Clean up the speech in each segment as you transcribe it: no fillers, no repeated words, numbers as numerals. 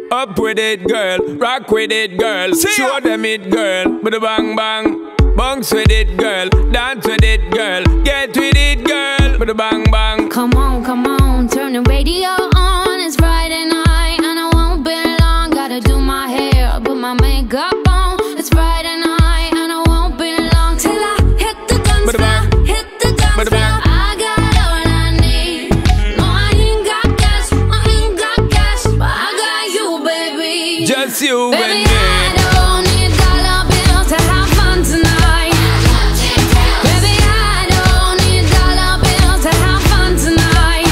Up with it, girl. Rock with it, girl. Show them it, girl. With a bang bang. Bounce with it, girl. Dance with it, girl. Get with it, girl. With a bang bang. Come on, turn the radio on. It's Friday night and I won't be long. Gotta do my hair, put my makeup on. It's Friday night and I won't be long till I hit the dance floor. Hit the dance floor. I got all I need. No, I ain't got cash, but I got you, baby. Just you Baby, and me. I don't need dollar bills to have fun tonight. Baby, I don't need dollar bills to have fun tonight.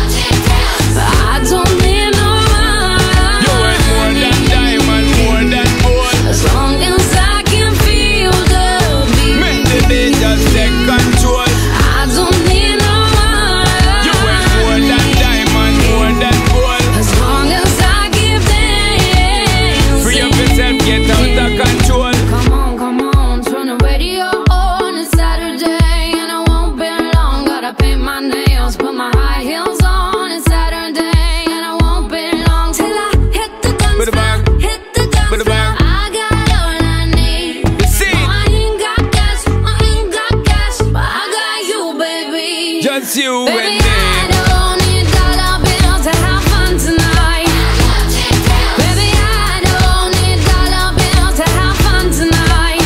I don't need no money. You ain't more than diamond, more than gold. As long as I can feel the beat. Make the beat just take control. I don't need no money. You ain't more than diamond, more than gold. As long as I keep dancing. Free up yourself, get out of control. Come on, turn the radio on. It's Saturday and I won't be long. Gotta paint my nails, put my high heels on. It's Saturday and I won't be long till I hit the dance With a bang. floor. Hit the dance With a floor. bang. I got all I need. See? No, I ain't got cash, but I got you, baby. Just you Baby, and me. I don't need dollar bills to have fun tonight. Baby, I don't need dollar bills to have fun tonight.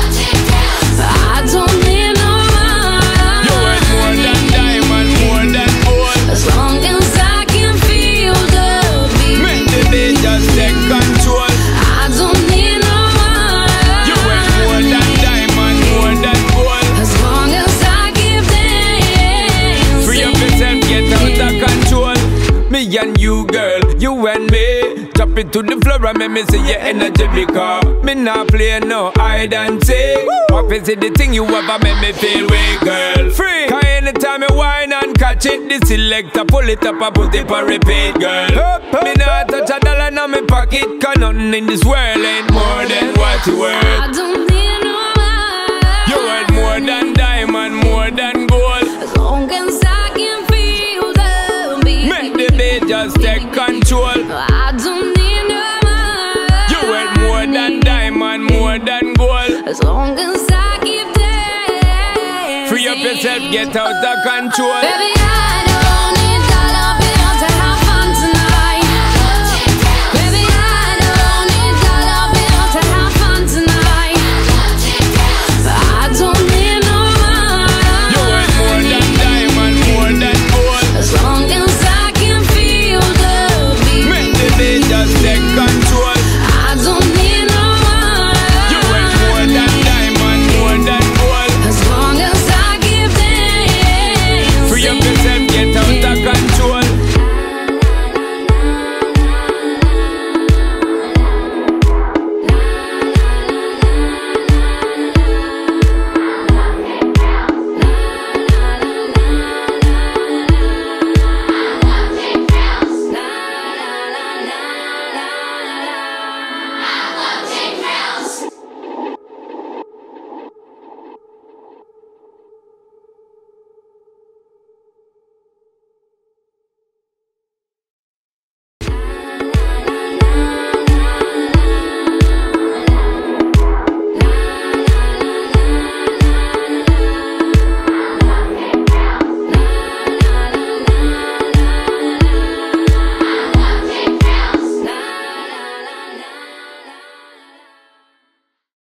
I don't need no You ain't more money. than diamond, more than gold. As long as I can feel the Make beat. the beat just take control. I don't need no You ain't more money. than diamond, more than gold. As long as I keep dancing. Free up yourself, get out of control. Me and you, girl, you and me. Drop it to the floor and make me see your energy because me not play no hide and seek. What is it the thing you ever make me feel weak, girl? Free. Cause anytime you whine and catch it, the selector pull it up and put it on repeat, girl. Me not touch a dollar in my pocket, cause nothing in this world ain't more than what you worth. I don't need no money. You worth more than diamond, more than gold. As long as I can feel the beat. Make the beat just take control. I don't need no money. You worth more than diamond, more than gold. As long as I keep dancing. Free up yourself, get out of control. Baby, I